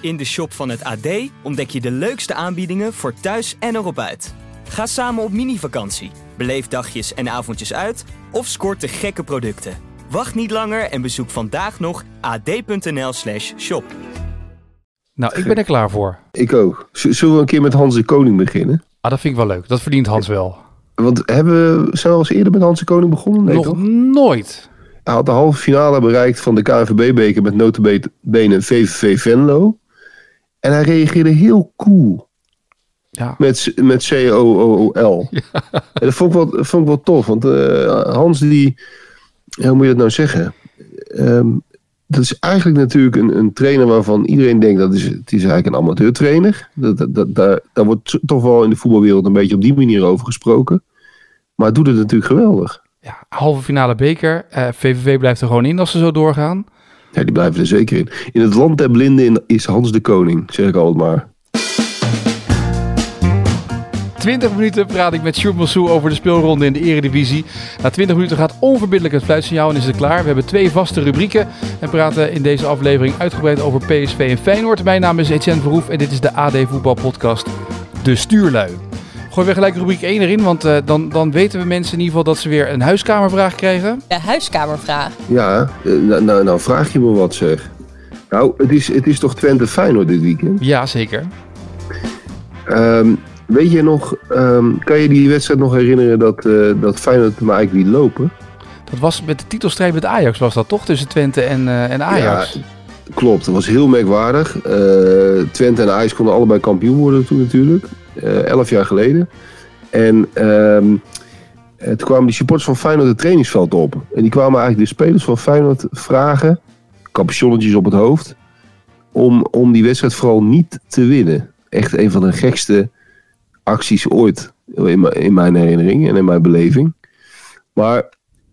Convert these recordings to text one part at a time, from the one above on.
In de shop van het AD ontdek je de leukste aanbiedingen voor thuis en erop uit. Ga samen op mini-vakantie, beleef dagjes en avondjes uit of scoort de gekke producten. Wacht niet langer en bezoek vandaag nog ad.nl/shop. Nou, ik ben er klaar voor. Ik ook. Zullen we een keer met Hans de Koning beginnen? Ah, dat vind ik wel leuk. Dat verdient Hans wel. Want zijn we al eens eerder met Hans de Koning begonnen? Nee, nog toch? Nooit. Hij had de halve finale bereikt van de KNVB-beker met nota bene VVV Venlo. En hij reageerde heel cool. Ja. Met COOL. Ja. En dat vond ik wel tof. Want Hans die... Hoe moet je dat nou zeggen? Dat is eigenlijk natuurlijk een trainer waarvan iedereen denkt het is eigenlijk een amateurtrainer. Daar wordt toch wel in de voetbalwereld een beetje op die manier over gesproken. Maar hij doet het natuurlijk geweldig. Ja, halve finale beker. VVV blijft er gewoon in als ze zo doorgaan. Ja, die blijven er zeker in. In het land der blinden is Hans de Koning, zeg ik altijd maar. 20 minuten praat ik met Sjoerd Massou over de speelronde in de Eredivisie. Na 20 minuten gaat onverbiddelijk het fluitsignaal en is het klaar. We hebben 2 vaste rubrieken en praten in deze aflevering uitgebreid over PSV en Feyenoord. Mijn naam is Etienne Verhoef en dit is de AD Voetbalpodcast De Stuurlui. Gooien we gelijk rubriek 1 erin, want dan weten we mensen in ieder geval dat ze weer een huiskamervraag krijgen. De huiskamervraag? Ja, nou vraag je me wat zeg. Nou, het is toch Twente Feyenoord dit weekend? Ja, zeker. Weet je nog, kan je die wedstrijd nog herinneren dat Feyenoord maar eigenlijk niet lopen? Dat was met de titelstrijd met Ajax, was dat toch? Tussen Twente en Ajax. Ja, klopt. Dat was heel merkwaardig. Twente en Ajax konden allebei kampioen worden toen natuurlijk. 11 jaar geleden. En toen kwamen die supporters van Feyenoord het trainingsveld op. En die kwamen eigenlijk de spelers van Feyenoord vragen, capuchonnetjes op het hoofd, om die wedstrijd vooral niet te winnen. Echt een van de gekste acties ooit in mijn herinnering en in mijn beleving. Maar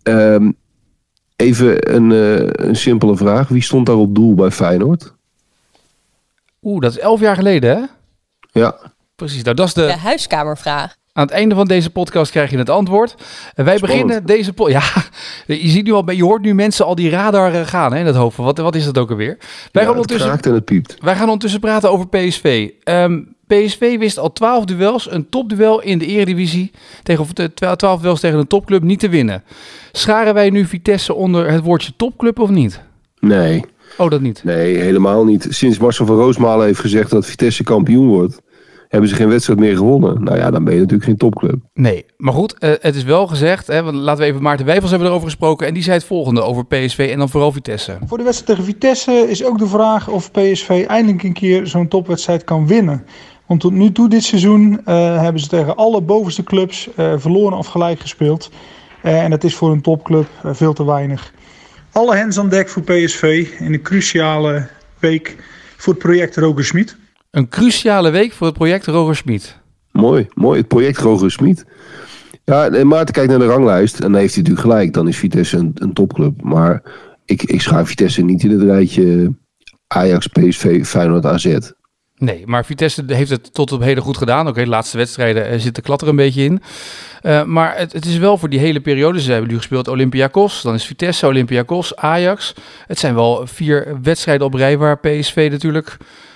even een simpele vraag. Wie stond daar op doel bij Feyenoord? Dat is 11 jaar geleden, hè? Ja. Precies, nou dat is de huiskamervraag. Aan het einde van deze podcast krijg je het antwoord. En wij beginnen deze je ziet nu al, je hoort nu mensen al die radar gaan in het hoofd. Wat is dat ook alweer? Het kraakt en het piept. Wij gaan ondertussen praten over PSV. PSV wist al 12 duels, een topduel in de Eredivisie, 12 duels tegen een topclub, niet te winnen. Scharen wij nu Vitesse onder het woordje topclub of niet? Nee. Oh, dat niet? Nee, helemaal niet. Sinds Marcel van Roosmalen heeft gezegd dat Vitesse kampioen wordt, hebben ze geen wedstrijd meer gewonnen. Nou ja, dan ben je natuurlijk geen topclub. Nee, maar goed, het is wel gezegd, hè, want laten we even Maarten Wijfels hebben erover gesproken en die zei het volgende over PSV en dan vooral Vitesse. Voor de wedstrijd tegen Vitesse is ook de vraag of PSV eindelijk een keer zo'n topwedstrijd kan winnen. Want tot nu toe dit seizoen hebben ze tegen alle bovenste clubs verloren of gelijk gespeeld. En dat is voor een topclub veel te weinig. Alle hens aan dek voor PSV in een cruciale week voor het project Roger Smit. Een cruciale week voor het project Roger Smit. Mooi. Het project Roger Smit. Ja, Maarten kijkt naar de ranglijst en dan heeft hij natuurlijk gelijk. Dan is Vitesse een topclub. Maar ik schaaf Vitesse niet in het rijtje Ajax, PSV, Feyenoord, AZ. Nee, maar Vitesse heeft het tot op heden goed gedaan. Oké, de laatste wedstrijden zit de klatter een beetje in. Maar het is wel voor die hele periode. Ze hebben nu gespeeld Olympiakos, dan is Vitesse, Olympiakos, Ajax. Het zijn wel 4 wedstrijden op rij waar PSV natuurlijk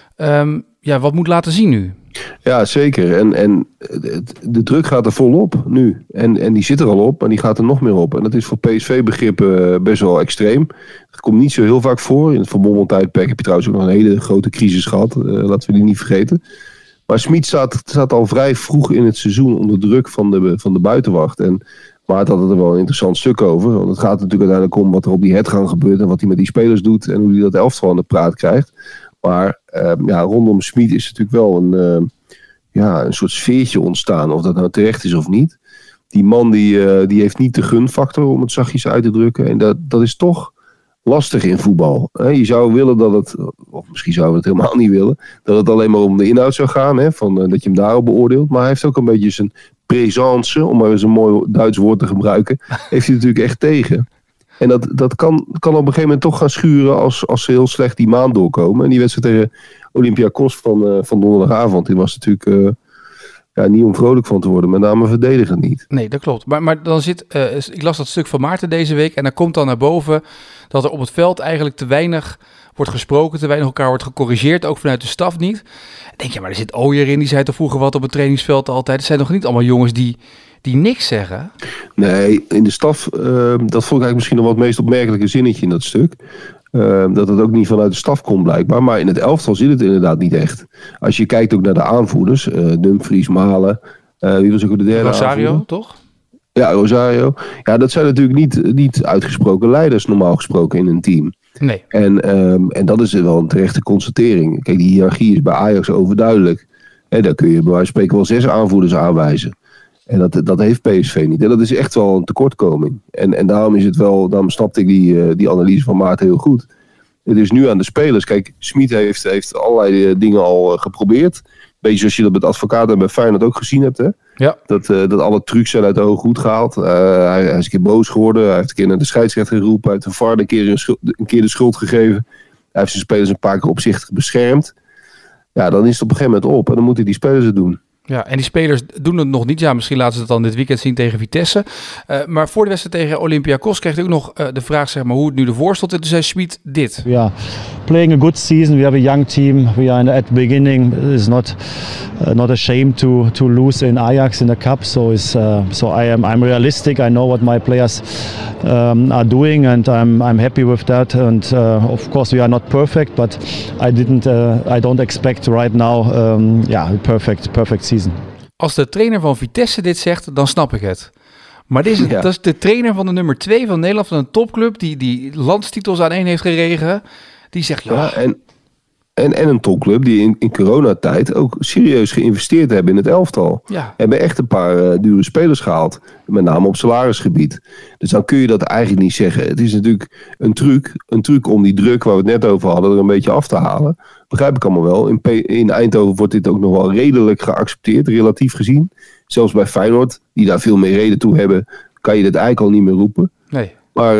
wat moet laten zien nu. Ja, zeker. En de druk gaat er volop nu. En die zit er al op, maar die gaat er nog meer op. En dat is voor PSV-begrippen best wel extreem. Dat komt niet zo heel vaak voor. In het Van Bommel-tijdperk heb je trouwens ook nog een hele grote crisis gehad. Laten we die niet vergeten. Maar Smit staat al vrij vroeg in het seizoen onder druk van de buitenwacht. En Maarten had er wel een interessant stuk over. Want het gaat natuurlijk uiteindelijk om wat er op die headgang gebeurt. En wat hij met die spelers doet. En hoe hij dat elftal aan de praat krijgt. Maar rondom Smit is natuurlijk wel een soort sfeertje ontstaan. Of dat nou terecht is of niet. Die man die heeft niet de gunfactor, om het zachtjes uit te drukken. En dat is toch lastig in voetbal. Je zou willen dat het, of misschien zouden we het helemaal niet willen, dat het alleen maar om de inhoud zou gaan. Dat je hem daarop beoordeelt. Maar hij heeft ook een beetje zijn présence, om maar eens een mooi Duits woord te gebruiken, heeft hij natuurlijk echt tegen. En dat kan op een gegeven moment toch gaan schuren als ze heel slecht die maand doorkomen. En die wedstrijd tegen Olympiakos van donderdagavond, die was natuurlijk niet om vrolijk van te worden, met name verdedigen niet. Nee, dat klopt. Maar dan ik las dat stuk van Maarten deze week en dan komt dan naar boven dat er op het veld eigenlijk te weinig wordt gesproken, te weinig elkaar wordt gecorrigeerd, ook vanuit de staf niet. Dan denk je, maar er zit Ooyer in, die zei toch vroeger wat op het trainingsveld altijd. Het zijn nog niet allemaal jongens die niks zeggen? Nee, in de staf, dat vond ik eigenlijk misschien nog wat het meest opmerkelijke zinnetje in dat stuk. Dat het ook niet vanuit de staf komt blijkbaar. Maar in het elftal zit het inderdaad niet echt. Als je kijkt ook naar de aanvoerders. Dumfries, Malen. Wie was ook de derde Rosario, aanvoerder? toch? Ja, Rosario. Ja, dat zijn natuurlijk niet uitgesproken leiders normaal gesproken in een team. Nee. En dat is wel een terechte constatering. Kijk, die hiërarchie is bij Ajax overduidelijk. Daar kun je bij wijze van spreken wel 6 aanvoerders aanwijzen. En dat heeft PSV niet. En dat is echt wel een tekortkoming. En daarom snapte ik die analyse van Maarten heel goed. Het is nu aan de spelers. Kijk, Smit heeft allerlei dingen al geprobeerd. Beetje zoals je dat met Advocaat en bij Feyenoord ook gezien hebt. Hè? Ja. Dat alle trucs zijn uit de hoge hoed gehaald. Hij is een keer boos geworden. Hij heeft een keer naar de scheidsrechter geroepen. Hij heeft de VAR een keer de schuld gegeven. Hij heeft zijn spelers een paar keer opzichtig beschermd. Ja, dan is het op een gegeven moment op. En dan moeten die spelers het doen. Ja, en die spelers doen het nog niet. Ja, misschien laten ze het dan dit weekend zien tegen Vitesse. Maar voor de wedstrijd tegen Olympiakos kreeg ik ook nog de vraag, zeg maar, hoe het nu ervoor stond. En toen zei Smit dit. We are playing a good season. We have a young team. We are at the beginning. It's not a shame to lose in Ajax in the cup. So I'm realistic. I know what my players are doing, and I'm happy with that. And of course we are not perfect, but I don't expect right now perfect season. Als de trainer van Vitesse dit zegt, dan snap ik het. Maar dat is de trainer van de nummer 2 van Nederland, van een topclub die landstitels aan één heeft geregen. Die zegt En een topclub die in coronatijd ook serieus geïnvesteerd hebben in het elftal. Ja. Hebben echt een paar dure spelers gehaald. Met name op salarisgebied. Dus dan kun je dat eigenlijk niet zeggen. Het is natuurlijk een truc om die druk waar we het net over hadden er een beetje af te halen. Begrijp ik allemaal wel. In Eindhoven wordt dit ook nog wel redelijk geaccepteerd, relatief gezien. Zelfs bij Feyenoord, die daar veel meer reden toe hebben, kan je dit eigenlijk al niet meer roepen. Nee. Maar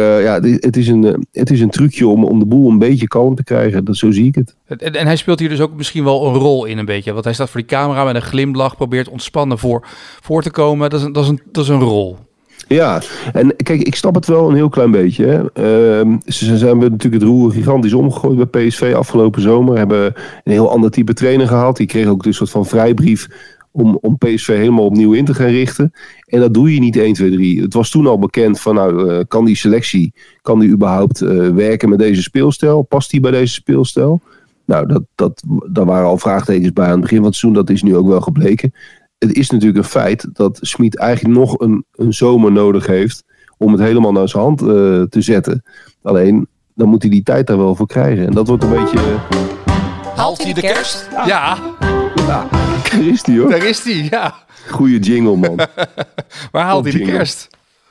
het is een trucje om de boel een beetje kalm te krijgen. Zo zie ik het. En hij speelt hier dus ook misschien wel een rol in een beetje. Want hij staat voor die camera met een glimlach, probeert ontspannen voor te komen. Dat is een rol. Ja, en kijk, ik snap het wel een heel klein beetje. Hè. Ze zijn natuurlijk het roer gigantisch omgegooid bij PSV afgelopen zomer. Hebben een heel ander type trainer gehaald. Die kreeg ook een soort van vrijbrief om PSV helemaal opnieuw in te gaan richten. En dat doe je niet 1, 2, 3. Het was toen al bekend van kan die selectie, kan die überhaupt werken met deze speelstijl? Past die bij deze speelstijl? Nou, daar waren al vraagtekens bij aan het begin van het seizoen. Dat is nu ook wel gebleken. Het is natuurlijk een feit dat Smit eigenlijk nog een zomer nodig heeft om het helemaal naar zijn hand te zetten. Alleen, dan moet hij die tijd daar wel voor krijgen. En dat wordt een beetje... Haalt hij de kerst? Ja. Daar is hij hoor. Daar is hij, ja. Goeie jingle man. Waar haalt hij de kerst?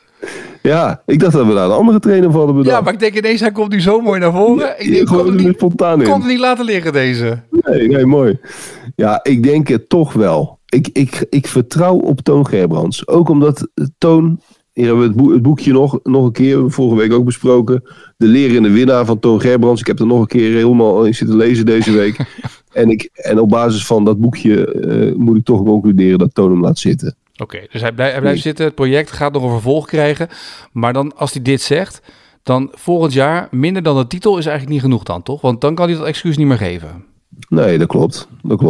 Ja, ik dacht dat we daar een andere trainer voor hadden bedacht. Ja, maar ik denk ineens, hij komt nu zo mooi naar voren. Ik kon het niet laten liggen deze. Nee, mooi. Ja, ik denk het toch wel. Ik vertrouw op Toon Gerbrands. Ook omdat Toon... Hier hebben we het boekje nog een keer, vorige week ook besproken. De lerende winnaar van Toon Gerbrands. Ik heb er nog een keer helemaal in zitten lezen deze week. En op basis van dat boekje moet ik toch concluderen dat Toon hem laat zitten. Oké, dus hij blijft zitten. Het project gaat nog een vervolg krijgen. Maar dan, als hij dit zegt, dan volgend jaar minder dan de titel is eigenlijk niet genoeg dan, toch? Want dan kan hij dat excuus niet meer geven. Nee, dat klopt.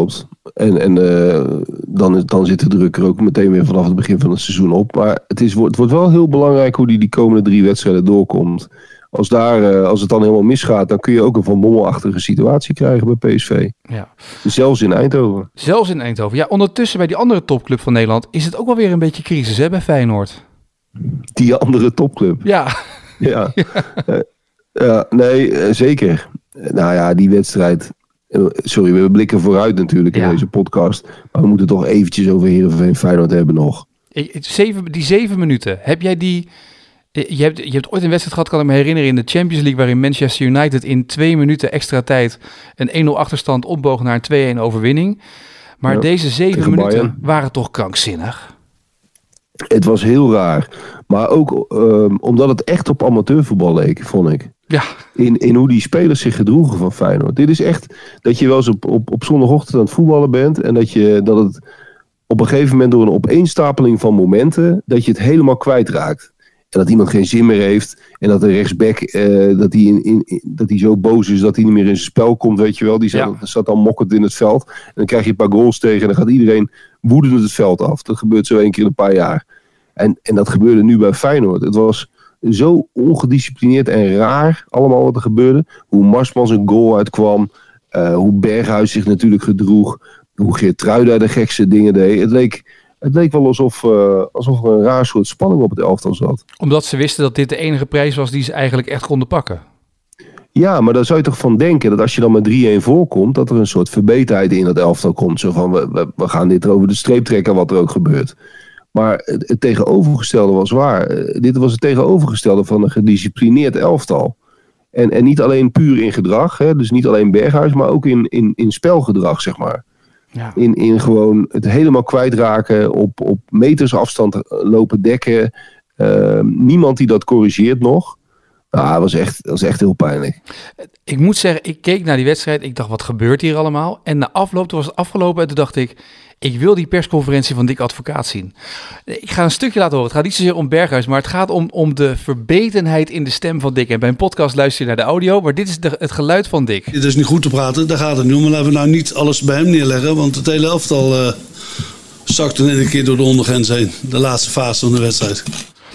En dan zit de druk er ook meteen weer vanaf het begin van het seizoen op. Maar het wordt wel heel belangrijk hoe die komende 3 wedstrijden doorkomt. Als het dan helemaal misgaat, dan kun je ook een Van Bommel-achtige situatie krijgen bij PSV. Ja. Zelfs in Eindhoven. Ja, ondertussen bij die andere topclub van Nederland is het ook wel weer een beetje crisis, hè, bij Feyenoord. Die andere topclub. Ja. Nee, zeker. Nou ja, die wedstrijd... Sorry, we blikken vooruit natuurlijk in deze podcast. Maar we moeten toch eventjes over Heerenveen Feyenoord hebben nog. Die 7 minuten, heb jij die... Je hebt ooit een wedstrijd gehad, kan ik me herinneren, in de Champions League, waarin Manchester United in 2 minuten extra tijd een 1-0 achterstand opboog naar een 2-1 overwinning. Maar deze 7 minuten Bayern waren toch krankzinnig? Het was heel raar. Maar ook omdat het echt op amateurvoetbal leek, vond ik. Ja. In hoe die spelers zich gedroegen van Feyenoord. Dit is echt dat je wel eens op zondagochtend aan het voetballen bent en dat het op een gegeven moment door een opeenstapeling van momenten, dat je het helemaal kwijtraakt. En dat iemand geen zin meer heeft. En dat de rechtsback, dat hij zo boos is dat hij niet meer in zijn spel komt, weet je wel. Die zat al mokkend in het veld. En dan krijg je een paar goals tegen en dan gaat iedereen woedend het veld af. Dat gebeurt zo 1 keer in een paar jaar. En dat gebeurde nu bij Feyenoord. Het was zo ongedisciplineerd en raar allemaal wat er gebeurde. Hoe Marsman zijn goal uitkwam. Hoe Berghuis zich natuurlijk gedroeg. Hoe Geertruida de gekste dingen deed. Het leek wel alsof er een raar soort spanning op het elftal zat. Omdat ze wisten dat dit de enige prijs was die ze eigenlijk echt konden pakken. Ja, maar daar zou je toch van denken dat als je dan met 3-1 voorkomt, dat er een soort verbeterheid in dat elftal komt. Zo van, we gaan dit over de streep trekken wat er ook gebeurt. Maar het tegenovergestelde was waar. Dit was het tegenovergestelde van een gedisciplineerd elftal. En niet alleen puur in gedrag, hè, dus niet alleen Berghuis, maar ook in spelgedrag, zeg maar. Ja. In gewoon het helemaal kwijtraken, op meters afstand lopen dekken. Niemand die dat corrigeert nog. Dat was echt heel pijnlijk. Ik moet zeggen, ik keek naar die wedstrijd. Ik dacht, wat gebeurt hier allemaal? En na afloop, toen was het afgelopen en toen dacht ik wil die persconferentie van Dick Advocaat zien. Ik ga een stukje laten horen. Het gaat niet zozeer om Berghuis, maar het gaat om de verbetenheid in de stem van Dick. En bij een podcast luister je naar de audio, maar dit is het geluid van Dick. Het is niet goed te praten, daar gaat het nu om. Maar laten we nou niet alles bij hem neerleggen, want het hele elftal zakte in een keer door de ondergrens heen. De laatste fase van de wedstrijd.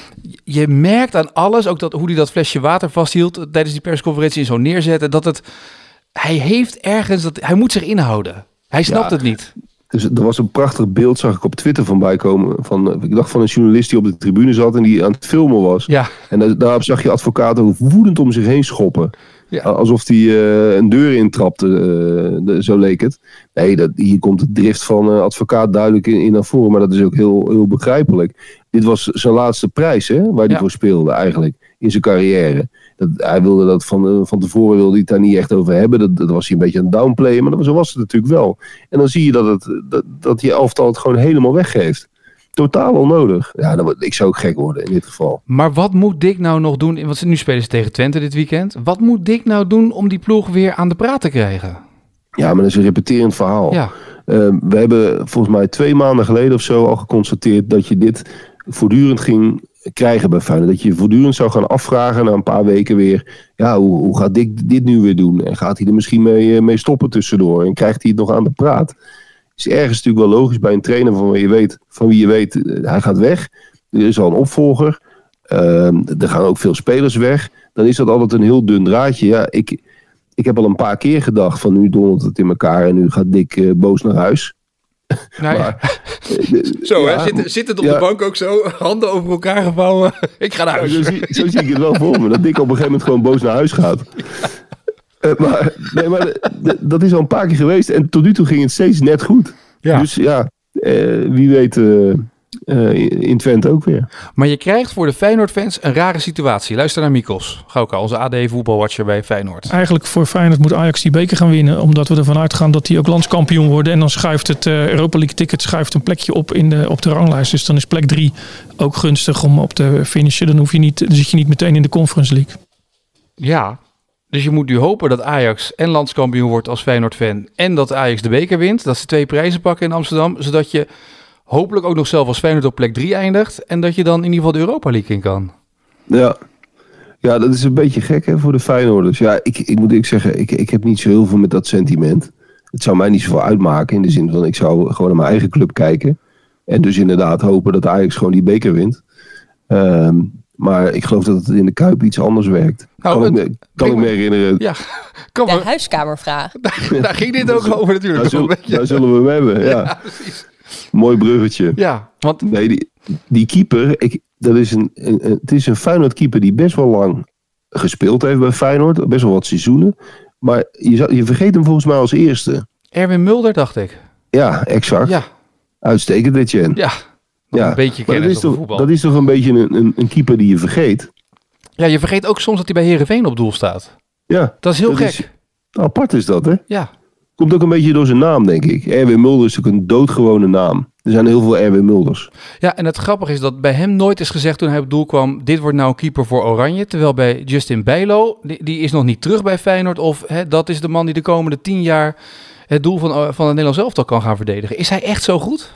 Je merkt aan alles, ook hoe hij dat flesje water vasthield tijdens die persconferentie en zo neerzetten, hij heeft ergens, hij moet zich inhouden. Hij snapt het niet. Dus er was een prachtig beeld, zag ik op Twitter voorbij komen. Ik dacht van een journalist die op de tribune zat en die aan het filmen was. Ja. En daarop zag je Advocaat ook woedend om zich heen schoppen. Ja. Alsof hij een deur intrapte, zo leek het. Nee, hier komt de drift van Advocaat duidelijk in naar voren. Maar dat is ook heel, heel begrijpelijk. Dit was zijn laatste prijs, hè, waar hij voor speelde eigenlijk. In zijn carrière. Hij wilde dat van tevoren wilde hij het daar niet echt over hebben. Dat was hij een beetje aan het downplayen. Maar zo was het natuurlijk wel. En dan zie je dat je elftal het gewoon helemaal weggeeft. Totaal onnodig. Ja, ik zou ook gek worden in dit geval. Maar wat moet Dick nou nog doen? Want nu spelen ze tegen Twente dit weekend. Wat moet Dick nou doen om die ploeg weer aan de praat te krijgen? Ja, maar dat is een repeterend verhaal. Ja. We hebben volgens mij 2 maanden geleden of zo al geconstateerd dat je dit voortdurend ging krijgen bij Feyenoord. Dat je voortdurend zou gaan afvragen na een paar weken weer. Ja, hoe gaat Dick dit nu weer doen? En gaat hij er misschien mee stoppen tussendoor? En krijgt hij het nog aan de praat? Is ergens natuurlijk wel logisch bij een trainer van wie je weet, hij gaat weg. Er is al een opvolger. Er gaan ook veel spelers weg. Dan is dat altijd een heel dun draadje. Ja, ik heb al een paar keer gedacht van nu dondert het in elkaar en nu gaat Dick boos naar huis. Nou, maar, zo, ja, hè? Zit het op de bank ook zo, handen over elkaar gevouwen. Ik ga naar huis. Ja, zo zie ik het wel voor me, dat Dick op een gegeven moment gewoon boos naar huis gaat. Maar dat is al een paar keer geweest en tot nu toe ging het steeds net goed. Ja. Dus ja, wie weet in Twente ook weer. Maar je krijgt voor de Feyenoord-fans een rare situatie. Luister naar Mikos Gauka, onze AD-voetbalwatcher bij Feyenoord. Eigenlijk voor Feyenoord moet Ajax die beker gaan winnen, omdat we ervan uitgaan dat die ook landskampioen worden. En dan schuift het Europa League ticket een plekje op op de ranglijst. Dus dan is plek 3 ook gunstig om op te finishen. Dan zit je niet meteen in de Conference League. Ja, dus je moet nu hopen dat Ajax en landskampioen wordt als Feyenoord-fan en dat Ajax de beker wint. Dat ze 2 prijzen pakken in Amsterdam, zodat je hopelijk ook nog zelf als Feyenoord op plek 3 eindigt en dat je dan in ieder geval de Europa League in kan. Ja, dat is een beetje gek hè, voor de Feyenoorders. Ja, ik moet zeggen, ik heb niet zo heel veel met dat sentiment. Het zou mij niet zoveel uitmaken in de zin van ik zou gewoon naar mijn eigen club kijken en dus inderdaad hopen dat Ajax gewoon die beker wint. Maar ik geloof dat het in de Kuip iets anders werkt. Kan ik me herinneren. Ja, de huiskamervraag. Daar ging dit ook over natuurlijk. Daar zullen we hem hebben. Ja, precies. Mooi bruggetje. Ja, want nee, die keeper, het is een Feyenoord keeper die best wel lang gespeeld heeft bij Feyenoord. Best wel wat seizoenen. Maar je vergeet hem volgens mij als eerste. Erwin Mulder, dacht ik. Ja, exact. Ja. Uitstekend, Etienne. Ja. Een beetje kennis op voetbal. Dat is toch een beetje een keeper die je vergeet? Ja, je vergeet ook soms dat hij bij Heerenveen op doel staat. Ja. Dat is heel gek. Apart is dat, hè? Ja. Komt ook een beetje door zijn naam, denk ik. Erwin Mulder is ook een doodgewone naam. Er zijn heel veel Erwin Mulders. Ja, en het grappige is dat bij hem nooit is gezegd toen hij op doel kwam, dit wordt nou een keeper voor Oranje. Terwijl bij Justin Bijlo, die is nog niet terug bij Feyenoord. Of dat is de man die de komende 10 jaar het doel van het Nederlands elftal kan gaan verdedigen. Is hij echt zo goed?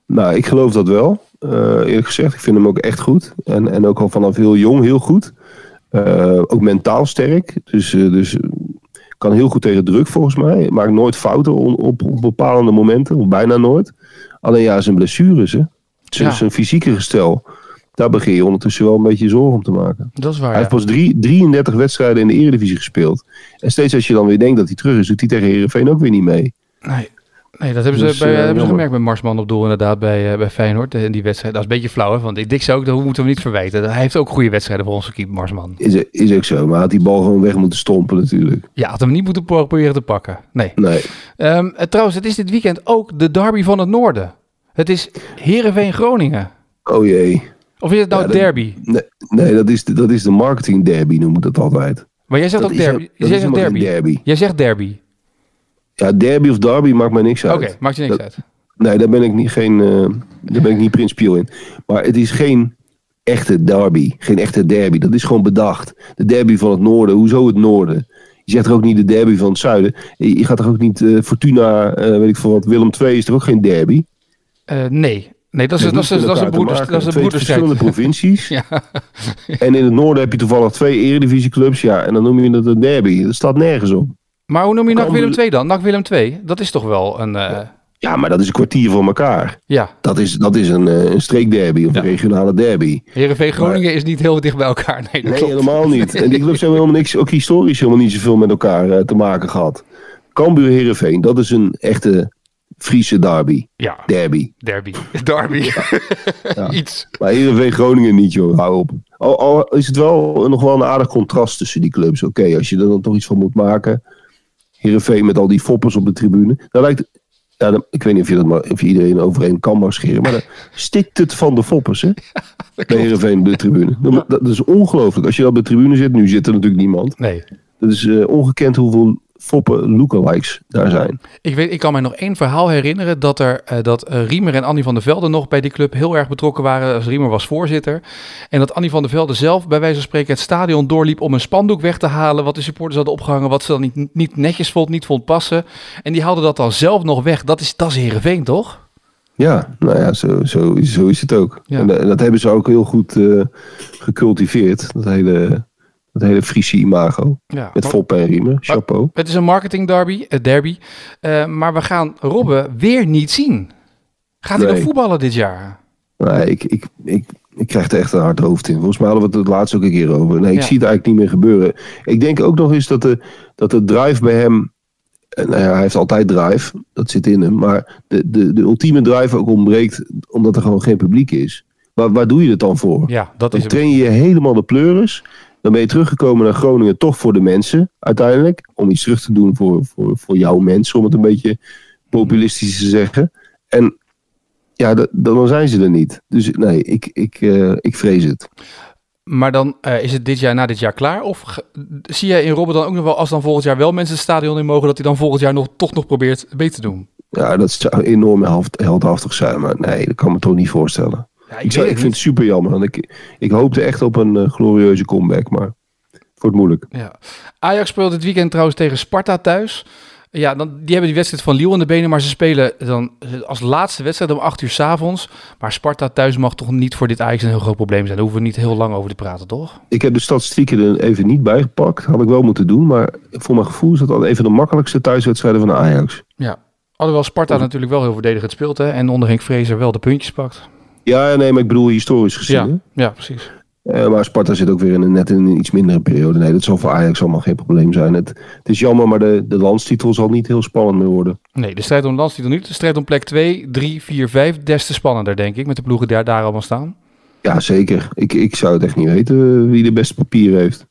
Nou, ik geloof dat wel. Eerlijk gezegd, ik vind hem ook echt goed. En ook al vanaf heel jong heel goed. Ook mentaal sterk. Dus kan heel goed tegen druk volgens mij. Maakt nooit fouten op bepaalde momenten. Of bijna nooit. Alleen ja, zijn blessures. Hè. Zijn fysieke gestel. Daar begin je ondertussen wel een beetje zorgen om te maken. Dat is waar. Hij heeft pas 33 wedstrijden in de Eredivisie gespeeld. En steeds als je dan weer denkt dat hij terug is, doet hij tegen Heerenveen ook weer niet mee. Nee, dat hebben ze gemerkt met Marsman op doel inderdaad bij Feyenoord. In die wedstrijd. Dat is een beetje flauw, hè? Want ik zei ook, dat moeten we niet verwijten. Hij heeft ook goede wedstrijden voor onze keeper Marsman. Is ook zo, maar had die bal gewoon weg moeten stompen natuurlijk. Ja, had hem niet moeten proberen te pakken. Nee. Trouwens, het is dit weekend ook de derby van het noorden. Het is Heerenveen-Groningen. Oh jee. Of is het nou derby? Nee, dat is de marketing derby, noem ik dat altijd. Maar jij zegt ook derby. Jij zegt derby. Ja, derby of derby maakt mij niks uit. Oké, maakt je niks uit. Nee, daar ben ik niet principieel in. Maar het is geen echte derby. Geen echte derby. Dat is gewoon bedacht. De derby van het noorden. Hoezo het noorden? Je zegt er ook niet de derby van het zuiden. Je gaat er ook niet Fortuna, weet ik veel wat. Willem II is er ook geen derby? Nee, dat is een broederstrijd. Verschillende provincies. Ja. En in het noorden heb je toevallig 2 eredivisieclubs. Ja, en dan noem je het een derby. Dat staat nergens op. Maar hoe noem je NAC Willem II dan? NAC Willem II, dat is toch wel een... Ja, maar dat is een kwartier voor elkaar. Ja. Dat is een streekderby of een regionale derby. Heerenveen Groningen is niet heel dicht bij elkaar. Nee, helemaal niet. En die clubs hebben helemaal niks, ook historisch helemaal niet zoveel met elkaar te maken gehad. Cambuur Heerenveen, dat is een echte Friese derby. Ja. Derby. Ja. Iets. Maar Heerenveen Groningen niet, joh. Hou op. Al is het wel nog wel een aardig contrast tussen die clubs. Oké, als je er dan toch iets van moet maken. Heerenveen met al die foppers op de tribune. Dat lijkt... Ja, ik weet niet of je iedereen overeen kan maar scheren. Maar dan stikt het van de foppers, hè? Bij Heerenveen op de tribune. Dat is ongelooflijk. Als je op de tribune zit, nu zit er natuurlijk niemand. Nee. Dat is ongekend hoeveel foppen lookalikes daar zijn. Ik kan mij nog één verhaal herinneren dat Riemer en Annie van der Velde nog bij die club heel erg betrokken waren. Als Riemer was voorzitter. En dat Annie van der Velde zelf bij wijze van spreken het stadion doorliep om een spandoek weg te halen wat de supporters hadden opgehangen, wat ze dan niet netjes niet vond passen. En die haalden dat dan zelf nog weg. Dat is Heerenveen, toch? Ja, nou ja, zo is het ook. Ja. En dat hebben ze ook heel goed gecultiveerd. Dat hele Friese imago. Ja, met Foppe en Riemer. Chapeau. Het is een marketing derby. Maar we gaan Robben weer niet zien. Gaat hij nog voetballen dit jaar? Nee, ik krijg er echt een hard hoofd in. Volgens mij hadden we het laatst ook een keer over. Nee, ik zie het eigenlijk niet meer gebeuren. Ik denk ook nog eens dat de drive bij hem... hij heeft altijd drive. Dat zit in hem. Maar de ultieme drive ook ontbreekt omdat er gewoon geen publiek is. Waar doe je het dan voor? Ja, dan train je helemaal de pleuris. Dan ben je teruggekomen naar Groningen toch voor de mensen uiteindelijk. Om iets terug te doen voor jouw mensen, om het een beetje populistisch te zeggen. En ja, dan zijn ze er niet. Dus nee, ik vrees het. Maar dan is het na dit jaar klaar? Of zie jij in Robben dan ook nog wel, als dan volgend jaar wel mensen het stadion in mogen, dat hij dan volgend jaar toch nog probeert beter te doen? Ja, dat zou enorm heldhaftig zijn. Maar nee, dat kan ik me toch niet voorstellen. Ja, ik vind het super jammer. Want ik hoopte echt op een glorieuze comeback, maar het wordt moeilijk. Ja. Ajax speelt dit weekend trouwens tegen Sparta thuis. Ja, die hebben die wedstrijd van Lille in de benen, maar ze spelen dan als laatste wedstrijd om 8 uur 's avonds. Maar Sparta thuis mag toch niet voor dit Ajax een heel groot probleem zijn. Daar hoeven we niet heel lang over te praten, toch? Ik heb de statistieken er even niet bijgepakt. Had ik wel moeten doen, maar voor mijn gevoel is dat al even de makkelijkste thuiswedstrijden van de Ajax. Ja, alhoewel Sparta natuurlijk wel heel verdedigend speelt, hè? En onder Henk Vrezer wel de puntjes pakt. Ja, nee, maar ik bedoel historisch gezien. Ja, precies. Maar Sparta zit ook weer net in een iets mindere periode. Nee, dat zal voor Ajax allemaal geen probleem zijn. Het is jammer, maar de landstitel zal niet heel spannend meer worden. Nee, de strijd om de landstitel niet. De strijd om plek 2, 3, 4, 5. Des te spannender, denk ik, met de ploegen die daar allemaal staan. Ja, zeker. Ik zou het echt niet weten wie de beste papier heeft.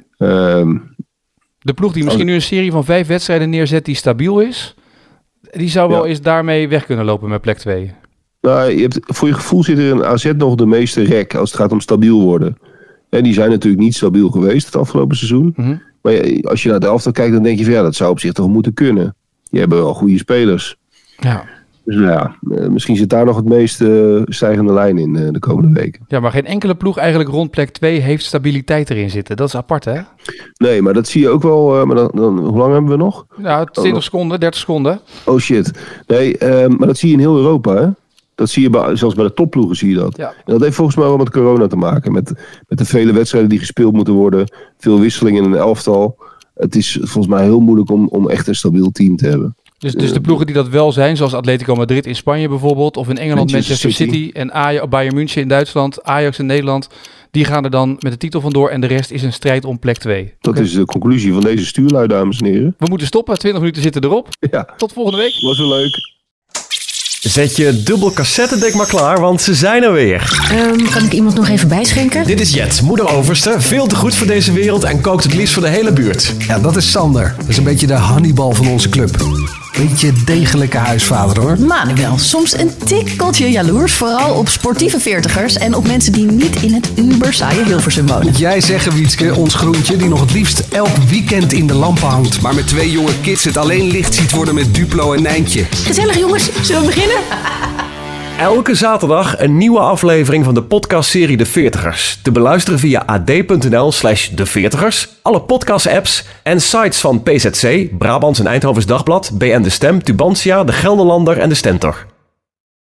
De ploeg die misschien nu een serie van 5 wedstrijden neerzet die stabiel is, die zou wel eens daarmee weg kunnen lopen met plek 2. Nou, voor je gevoel zit er in AZ nog de meeste rek als het gaat om stabiel worden. En die zijn natuurlijk niet stabiel geweest het afgelopen seizoen. Mm-hmm. Maar als je naar de elftal kijkt, dan denk je van ja, dat zou op zich toch moeten kunnen. Die hebben wel goede spelers. Ja. Dus nou ja, misschien zit daar nog het meest stijgende lijn in de komende weken. Ja, maar geen enkele ploeg eigenlijk rond plek 2 heeft stabiliteit erin zitten. Dat is apart, hè? Nee, maar dat zie je ook wel. Maar hoe lang hebben we nog? Ja, 20 seconden, 30 seconden. Oh shit. Nee, maar dat zie je in heel Europa, hè? Dat zie je zelfs bij de topploegen zie je dat. Ja. En dat heeft volgens mij wel met corona te maken. Met de vele wedstrijden die gespeeld moeten worden. Veel wisselingen in een elftal. Het is volgens mij heel moeilijk om echt een stabiel team te hebben. Dus de ploegen die dat wel zijn, zoals Atletico Madrid in Spanje bijvoorbeeld, of in Engeland Manchester City en Bayern München in Duitsland, Ajax in Nederland, die gaan er dan met de titel vandoor en de rest is een strijd om plek 2. Dat is de conclusie van deze stuurlui, dames en heren. We moeten stoppen, 20 minuten zitten erop. Ja. Tot volgende week. Was wel leuk. Zet je dubbel cassettedek maar klaar, want ze zijn er weer. Kan ik iemand nog even bijschenken? Dit is Jet, moeder overste, veel te goed voor deze wereld en kookt het liefst voor de hele buurt. Ja, dat is Sander. Dat is een beetje de Hannibal van onze club. Beetje degelijke huisvader, hoor. Manuel, soms een tikkeltje jaloers. Vooral op sportieve veertigers en op mensen die niet in het uber saaie Hilversum wonen. Moet jij zeggen, Wietske, ons groentje die nog het liefst elk weekend in de lampen hangt. Maar met 2 jonge kids het alleen licht ziet worden met Duplo en Nijntje. Gezellig jongens, zullen we beginnen? Elke zaterdag een nieuwe aflevering van de podcastserie De Veertigers. Te beluisteren via ad.nl/deveertigers, alle podcast-apps en sites van PZC, Brabants en Eindhovens Dagblad, BN De Stem, Tubantia, De Gelderlander en De Stentor.